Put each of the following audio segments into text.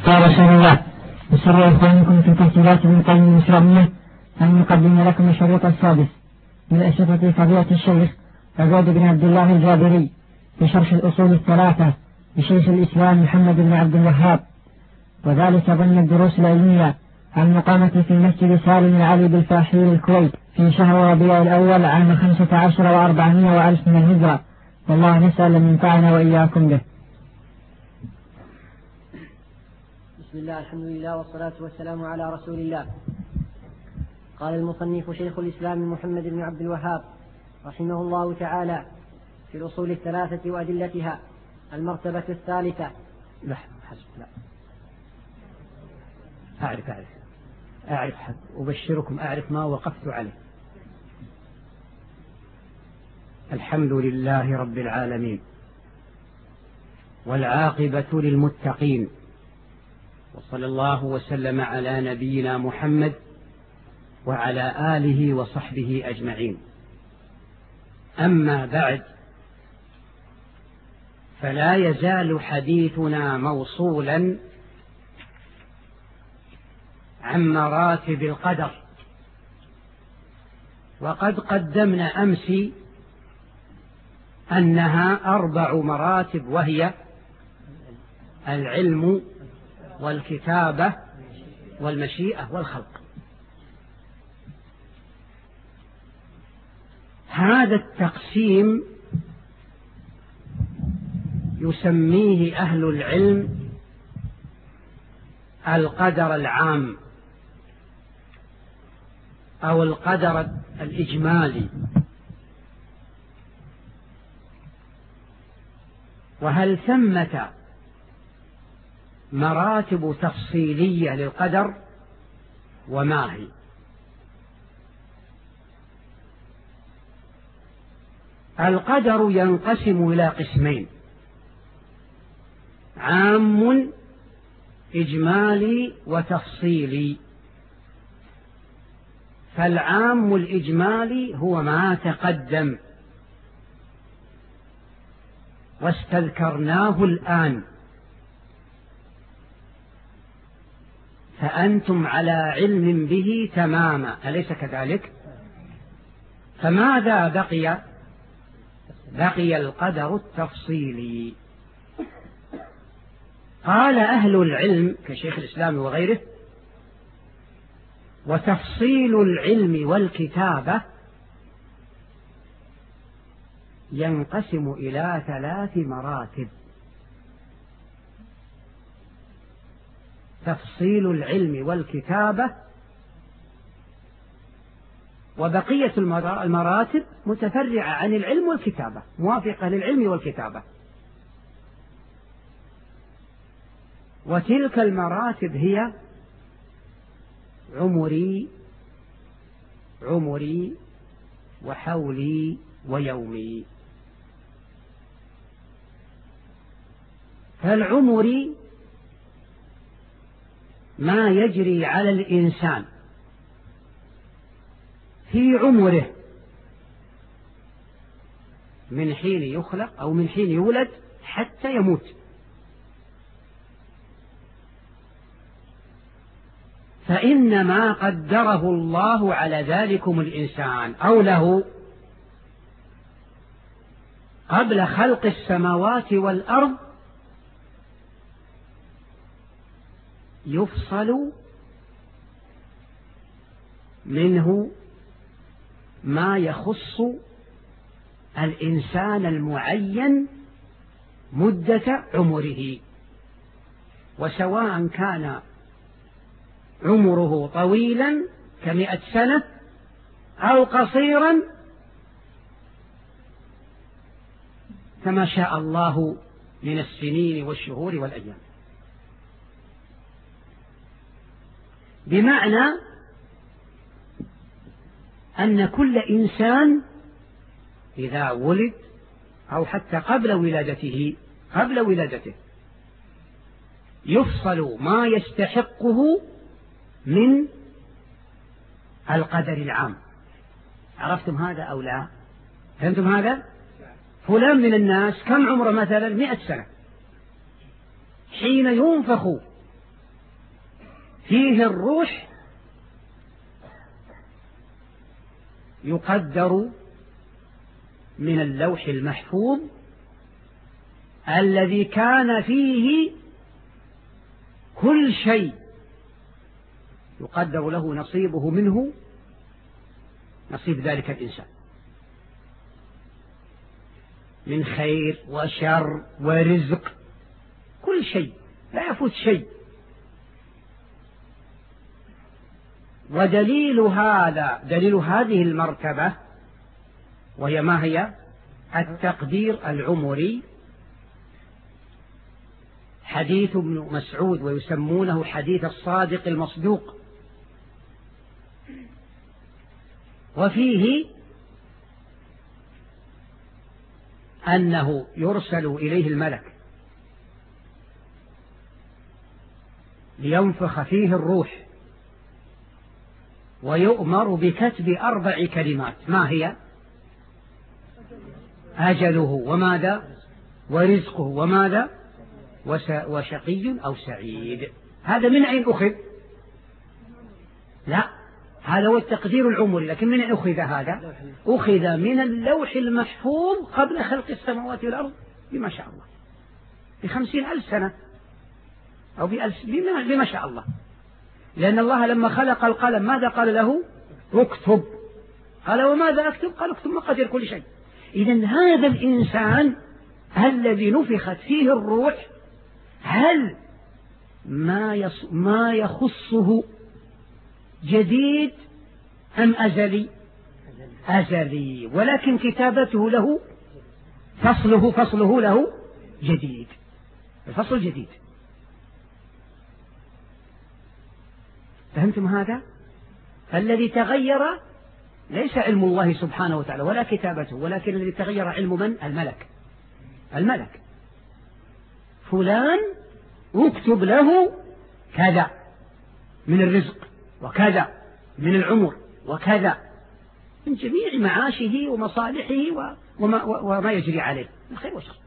قال رسول الله: بسر إخوانكم في تسجيلات ابن القيم الإسلامية أن نقدم لكم الشريط السادس من أشرطة فضيلة الشيخ عبيد بن عبد الله الجابري في شرح الأصول الثلاثة لشيخ الإسلام محمد بن عبد الوهاب، وذلك ضمن الدروس العلمية عن مقامة في مسجد سالم العلي بالفاحير الكويت في شهر ربيع الأول عام 15 و400 وألف من الهجرة، والله نسأل أن ينفعنا وإياكم به. بسم الله، الحمد لله، والصلاة والسلام على رسول الله. قال المصنف شيخ الإسلام محمد بن عبد الوهاب رحمه الله تعالى في الأصول الثلاثة وأدلتها: المرتبة الثالثة. لا أعرف أبشركم، أعرف ما وقفت عليه. الحمد لله رب العالمين، والعاقبة للمتقين، وصلى الله وسلم على نبينا محمد وعلى آله وصحبه أجمعين. أما بعد، فلا يزال حديثنا موصولا عن مراتب القدر، وقد قدمنا أمس أنها 4 مراتب، وهي العلم والكتابة والمشيئة والخلق. هذا التقسيم يسميه أهل العلم القدر العام أو القدر الإجمالي. وهل ثمة مراتب تفصيلية للقدر؟ وما هي؟ القدر ينقسم إلى قسمين: عام إجمالي وتفصيلي. فالعام الإجمالي هو ما تقدم واستذكرناه الآن، فأنتم على علم به تماما، أليس كذلك؟ فماذا بقي؟ بقي القدر التفصيلي. قال أهل العلم كشيخ الإسلام وغيره: وتفصيل العلم والكتابة ينقسم إلى 3 مراتب. تفصيل العلم والكتابة، وبقية المراتب متفرعة عن العلم والكتابة، موافقة للعلم والكتابة. وتلك المراتب هي عمري وحولي ويومي. فالعمري ما يجري على الإنسان في عمره من حين يخلق أو من حين يولد حتى يموت. فإنما قدره الله على ذلكم الإنسان أو له قبل خلق السماوات والأرض، يفصل منه ما يخص الإنسان المعين مدة عمره، وسواء كان عمره طويلا ك100 سنة أو قصيرا كما شاء الله من السنين والشهور والأيام. بمعنى أن كل إنسان إذا ولد أو حتى قبل ولادته يفصل ما يستحقه من القدر العام. عرفتم هذا أو لا؟ فهمتم هذا؟ فلان من الناس كم عمره؟ مثلا 100 سنة. حين ينفخ فيه الروح يقدر من اللوح المحفوظ الذي كان فيه كل شيء يقدر له نصيبه منه، نصيب ذلك الإنسان من خير وشر ورزق، كل شيء لا يفوت شيء. ودليل هذه المرتبة، وهي ما هي؟ التقدير العمري. حديث ابن مسعود ويسمونه حديث الصادق المصدوق، وفيه أنه يرسل إليه الملك لينفخ فيه الروح، ويؤمر بكتب 4 كلمات، ما هي؟ أجله، وماذا؟ ورزقه، وماذا؟ وشقي أو سعيد. هذا من أين أخذ؟ لا، هذا هو التقدير العمري، لكن من أين أخذ هذا؟ أخذ من اللوح المحفوظ قبل خلق السماوات والأرض بما شاء الله، ب50,000 سنة أو بما شاء الله. لأن الله لما خلق القلم ماذا قال له؟ اكتب. قال وماذا أكتب؟ قال اكتب مقادير كل شيء. إذن هذا الإنسان الذي نفخت فيه الروح، هل ما يخصه جديد أم أزلي؟ أزلي، ولكن كتابته له فصله له جديد، الفصل جديد. فهمتم هذا؟ الذي تغير ليس علم الله سبحانه وتعالى ولا كتابته، ولكن الذي تغير علم من؟ الملك. فلان اكتب له كذا من الرزق، وكذا من العمر، وكذا من جميع معاشه ومصالحه وما يجري عليه من خير وشر.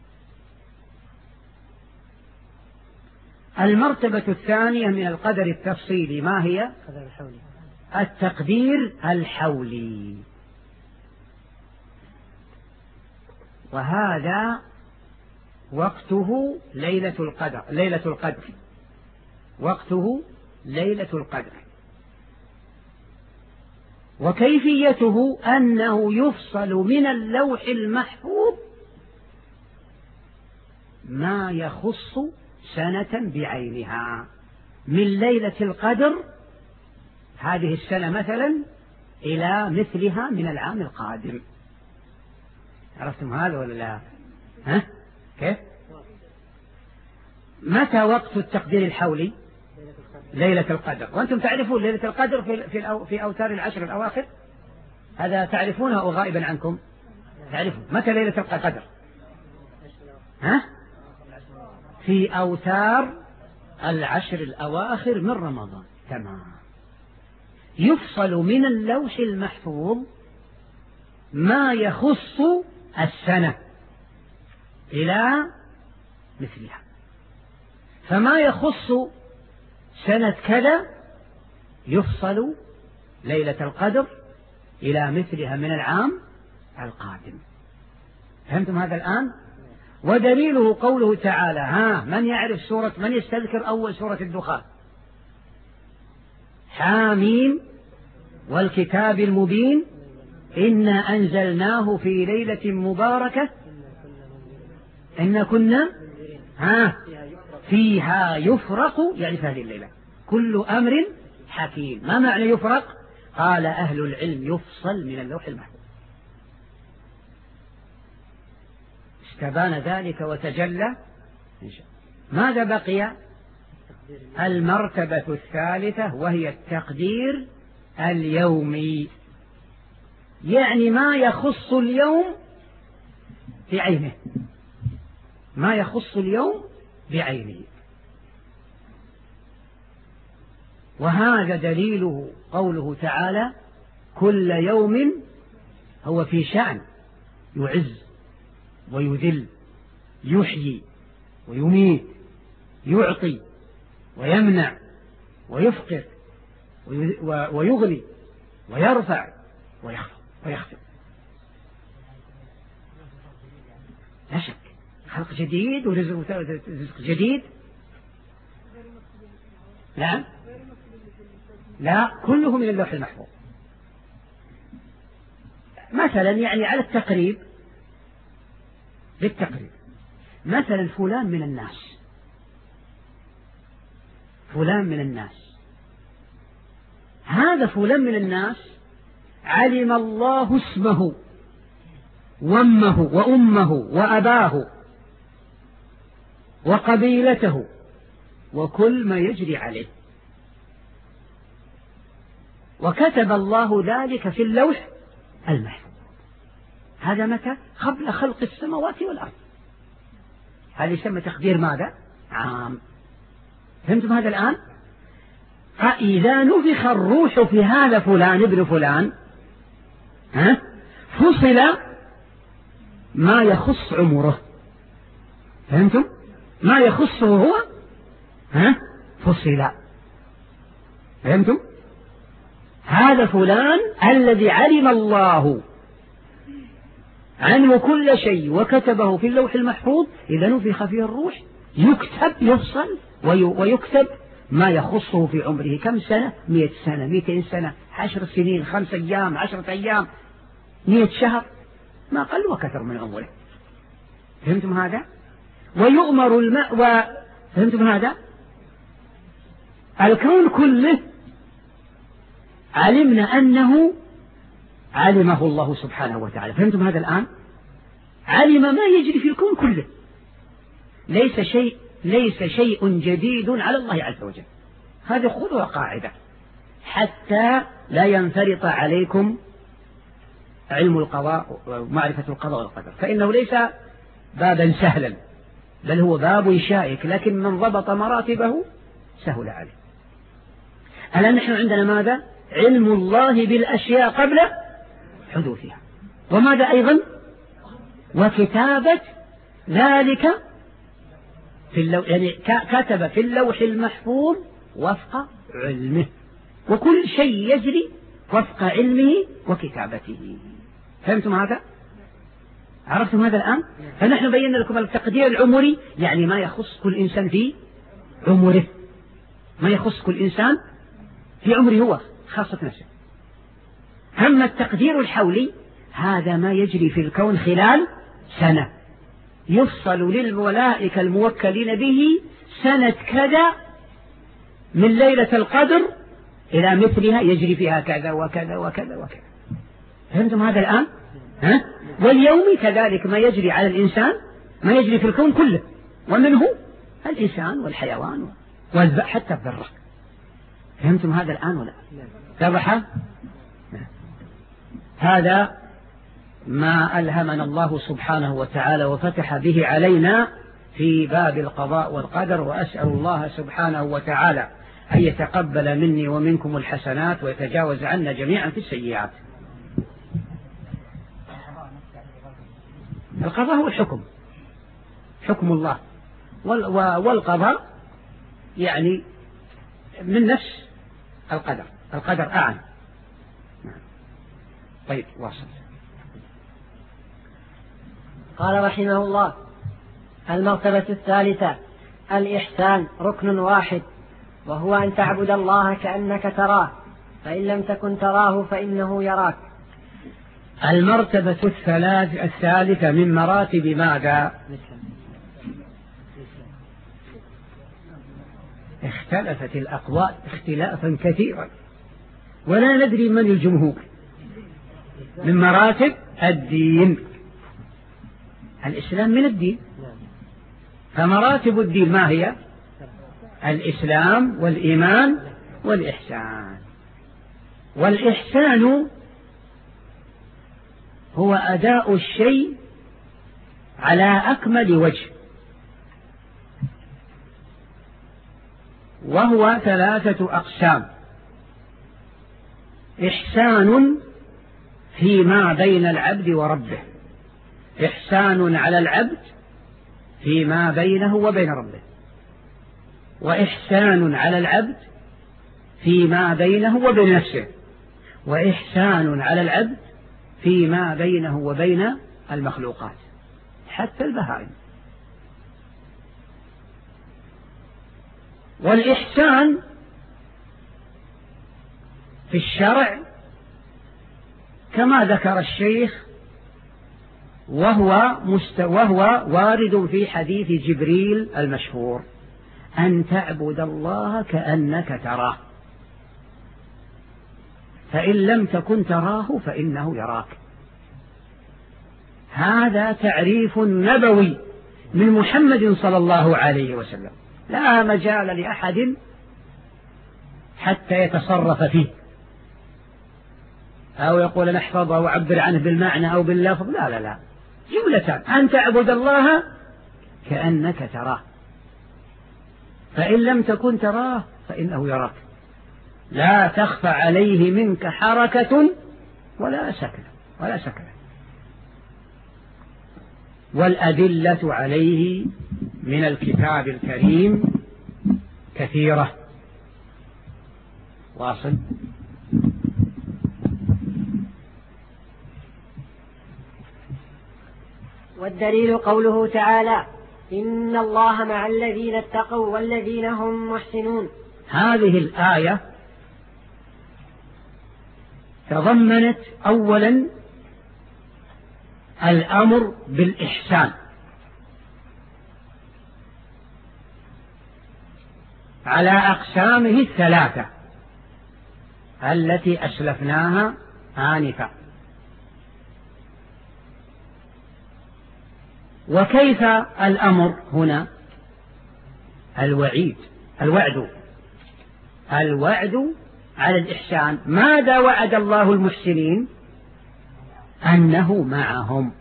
المرتبة الثانية من القدر التفصيلي ما هي؟ التقدير الحولي. وهذا وقته ليلة القدر، وقته ليلة القدر. وكيفيته أنه يفصل من اللوح المحفوظ ما يخص سنة بعينها، من ليلة القدر هذه السنة مثلا إلى مثلها من العام القادم. عرفتم هذا ولا لا؟ ها؟ كيف؟ متى وقت التقدير الحولي؟ ليلة القدر. وأنتم تعرفون ليلة القدر في أوتار العشر الأواخر، هذا تعرفونه أو غائبا عنكم؟ تعرفون متى ليلة القدر؟ ها؟ في أوتار العشر الأواخر من رمضان. تمام. يفصل من اللوح المحفوظ ما يخص السنة إلى مثلها. فما يخص سنة كذا يفصل ليلة القدر إلى مثلها من العام القادم. فهمتم هذا الآن؟ ودليله قوله تعالى: من يعرف من يستذكر أول سورة الدخان؟ حاميم والكتاب المبين إنا أنزلناه في ليلة مباركة إن كنا فيها يفرق، يعني في هذه الليلة كل أمر حكيم. ما معنى يفرق؟ قال أهل العلم يفصل من اللوح المحفوظ. استبان ذلك وتجلى. ماذا بقي؟ المرتبة الثالثة وهي التقدير اليومي، يعني ما يخص اليوم بعينه، ما يخص اليوم بعينه. وهذا دليله قوله تعالى: كل يوم هو في شأن، يعز ويذل، يحيي ويميت، يعطي ويمنع ويفقر ويغني ويرفع ويخفض. لا شك خلق جديد ورزق جديد. لا كله من اللوح المحفوظ. مثلا يعني على التقريب بالتقريب، مثلا فلان من الناس، هذا فلان من الناس علم الله اسمه وأمه وأباه وقبيلته وكل ما يجري عليه، وكتب الله ذلك في اللوح المحفوظ. هذا متى؟ قبل خلق السماوات والأرض. هذا يسمى تقدير ماذا؟ عام. فهمتم هذا الآن؟ فإذا نفخ الروح في هذا فلان ابن فلان فصل ما يخص عمره. فهمتم؟ ما يخصه هو فصل. فهمتم؟ هذا فلان الذي علم الله عنه كل شيء وكتبه في اللوح المحفوظ، إذا نفخ فيه الروح يفصل ويكتب ما يخصه في عمره. كم سنة؟ 100 سنة، 200 سنة، 10 سنين، 5 أيام، 10 أيام، 100 شهر، ما قل وكثر من عمره. فهمتم هذا؟ ويؤمر الماء. فهمتم هذا؟ الكون كله علمنا أنه علمه الله سبحانه وتعالى. فهمتم هذا الآن؟ علم ما يجري في الكون كله. ليس شيء جديد على الله عز وجل. هذه خذوها قاعدة حتى لا ينفرط عليكم علم القضاء ومعرفة القضاء والقدر، فإنه ليس بابا سهلا، بل هو باب شائك، لكن من ضبط مراتبه سهل عليه. الآن نحن عندنا ماذا؟ علم الله بالأشياء قبل حدوثها، وماذا أيضا؟ وكتابة ذلك في اللوح، يعني كتب في اللوح المحفوظ وفق علمه، وكل شيء يجري وفق علمه وكتابته. فهمتم هذا؟ عرفتم هذا الآن؟ فنحن بينا لكم التقدير العمري، يعني ما يخص كل إنسان في عمره، ما يخص كل إنسان في عمره هو خاصة نفسه. أما التقدير الحولي هذا ما يجري في الكون خلال سنة، يفصل للملائكة الموكلين به سنة كذا من ليلة القدر إلى مثلها يجري فيها كذا وكذا وكذا وكذا. فهمتم هذا الآن؟ واليوم كذلك ما يجري على الإنسان، ما يجري في الكون كله، ومنه الإنسان والحيوان حتى الذرة. فهمتم هذا الآن ولا؟ اتضح؟ هذا ما ألهمنا الله سبحانه وتعالى وفتح به علينا في باب القضاء والقدر، وأسأل الله سبحانه وتعالى أن يتقبل مني ومنكم الحسنات ويتجاوز عنا جميعا في السيئات. القضاء هو الحكم، حكم الله، والقضاء يعني من نفس القدر أعلى. طيب واصل. قال رحمه الله: المرتبة الثالثة الإحسان، ركن واحد، وهو أن تعبد الله كأنك تراه، فإن لم تكن تراه فإنه يراك. المرتبة الثالثة من مراتب ماذا؟ اختلفت الأقوال اختلافا كثيرا ولا ندري من الجمهور. من مراتب الدين، الإسلام من الدين، فمراتب الدين ما هي؟ الإسلام والإيمان والإحسان. والإحسان هو أداء الشيء على أكمل وجه، وهو 3 أقسام: إحسان فيما بين العبد وربه، إحسان على العبد فيما بينه وبين ربه، وإحسان على العبد فيما بينه وبين نفسه، وإحسان على العبد فيما بينه وبين المخلوقات حتى البهائم. والإحسان في الشرع كما ذكر الشيخ وهو وارد في حديث جبريل المشهور: أن تعبد الله كأنك تراه، فإن لم تكن تراه فإنه يراك. هذا تعريف نبوي من محمد صلى الله عليه وسلم، لا مجال لأحد حتى يتصرف فيه أو يقول نحفظه وعبر عنه بالمعنى أو باللفظ، لا لا لا، جملة: أن تعبد الله كأنك تراه، فإن لم تكن تراه فإنه يراك، لا تخفى عليه منك حركة ولا سكنة. والأدلة عليه من الكتاب الكريم كثيرة. واصل. والدليل قوله تعالى: إن الله مع الذين اتقوا والذين هم محسنون. هذه الآية تضمنت أولا الأمر بالإحسان على أقسامه الثلاثة التي أسلفناها آنفا. وكيف الأمر هنا؟ الوعد على الإحسان. ماذا وعد الله المحسنين؟ أنه معهم.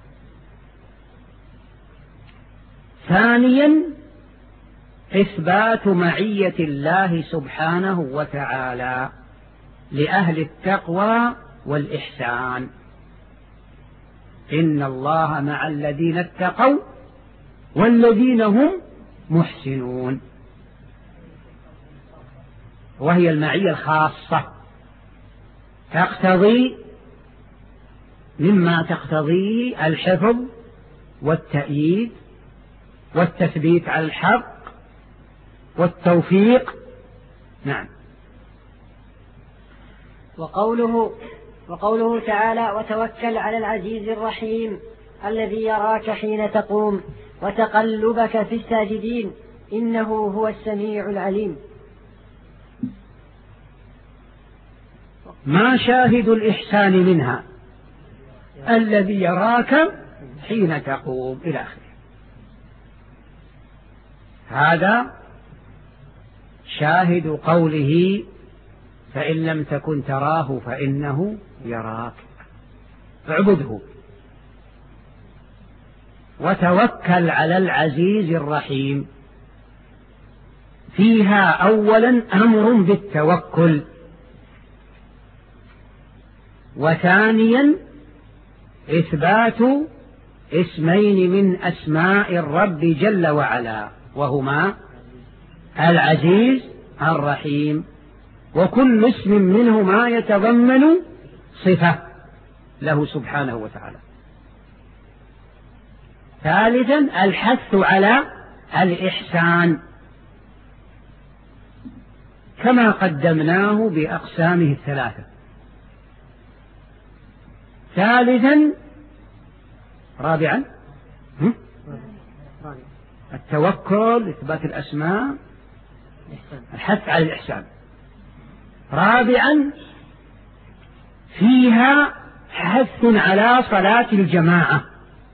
ثانيا إثبات معية الله سبحانه وتعالى لأهل التقوى والإحسان: إن الله مع الذين اتقوا والذين هم محسنون. وهي المعية الخاصة تقتضي مما تقتضيه الحفظ والتأييد والتثبيت على الحق والتوفيق. نعم. وقوله تعالى: وتوكل على العزيز الرحيم الذي يراك حين تقوم وتقلبك في الساجدين إنه هو السميع العليم. ما شاهد الإحسان منها؟ الذي يراك حين تقوم إلى آخره. هذا شاهد قوله: فإن لم تكن تراه فإنه يراك، اعبده. وتوكل على العزيز الرحيم، فيها أولا أمر بالتوكل، وثانيا إثبات اسمين من أسماء الرب جل وعلا، وهما العزيز الرحيم، وكل اسم منهما يتضمن صفة له سبحانه وتعالى. ثالثا الحث على الإحسان كما قدمناه بأقسامه الثلاثة. رابعا التوكل، إثبات الأسماء، الحث على الإحسان. رابعا فيها حث على صلاة الجماعة،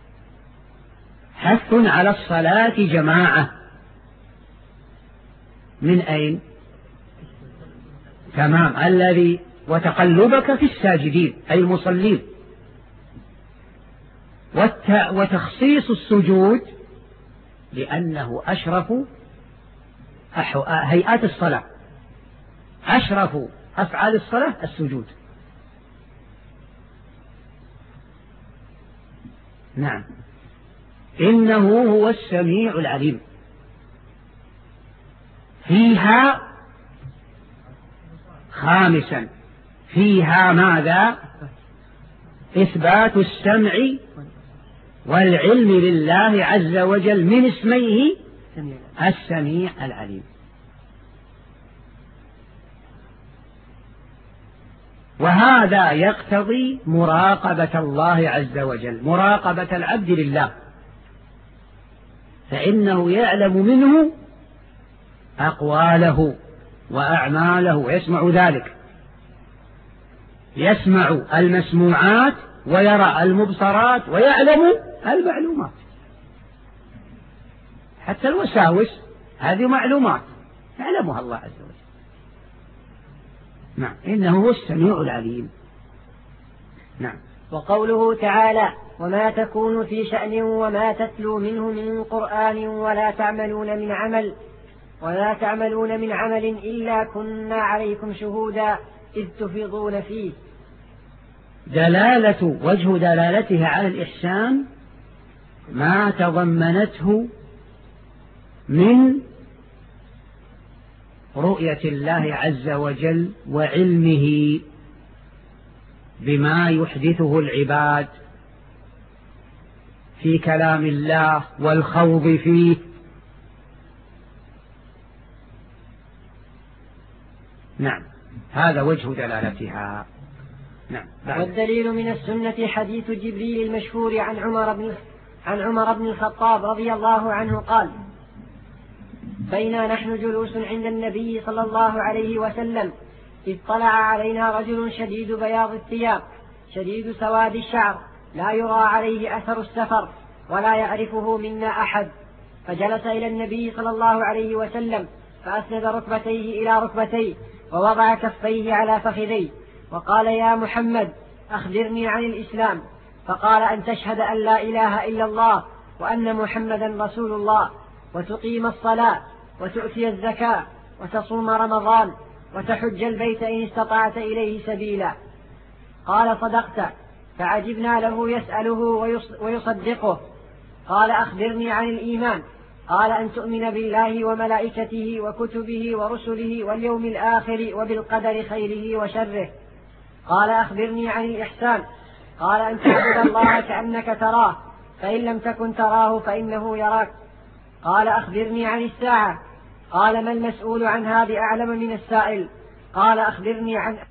حث على الصلاة جماعة. من أين؟ تمام، الذي وتقلبك في الساجدين أي المصلين. وتخصيص السجود لأنه أشرف هيئات الصلاة، أشرف أفعال الصلاة السجود. نعم، إنه هو السميع العليم. فيها خامسا فيها ماذا؟ إثبات السمع والعلم لله عز وجل من اسميه السميع العليم. وهذا يقتضي مراقبة الله عز وجل، مراقبة العبد لله، فإنه يعلم منه أقواله وأعماله ويسمع ذلك، يسمع المسموعات ويرى المبصرات ويعلم المعلومات، حتى الوساوس هذه معلومات يعلمها الله عز وجل. نعم، إنه هو السميع العليم. نعم. وقوله تعالى: وما تكون في شأن وما تتلو منه من قرآن ولا تعملون من عمل إلا كنا عليكم شهودا إذ تفيضون فيه. وجه دلالتها على الإحسان ما تضمنته من رؤية الله عز وجل وعلمه بما يحدثه العباد في كلام الله والخوض فيه. نعم، هذا وجه دلالتها. نعم. والدليل من السنة حديث جبريل المشهور عن عمر بن الخطاب رضي الله عنه قال: بينا نحن جلوس عند النبي صلى الله عليه وسلم إذ طلع علينا رجل شديد بياض الثياب شديد سواد الشعر لا يرى عليه أثر السفر ولا يعرفه منا أحد، فجلس إلى النبي صلى الله عليه وسلم فأسند ركبتيه إلى ركبتيه ووضع كفيه على فخذيه وقال: يا محمد أخبرني عن الإسلام. فقال: أن تشهد أن لا إله إلا الله وأن محمدا رسول الله، وتقيم الصلاة، وتؤتي الزكاة، وتصوم رمضان، وتحج البيت إن استطعت إليه سبيلا. قال: صدقت. فعجبنا له يسأله ويصدقه. قال: أخبرني عن الإيمان. قال: أن تؤمن بالله وملائكته وكتبه ورسله واليوم الآخر وبالقدر خيره وشره. قال: أخبرني عن الإحسان. قال: أن تعبد الله كأنك تراه فإن لم تكن تراه فإنه يراك. قال: أخبرني عن الساعة. قال: ما المسؤول عنها بأعلم من السائل. قال: أخبرني عن